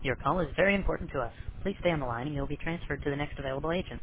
Your call is very important to us. Please stay on the line and you'll be transferred to the next available agent.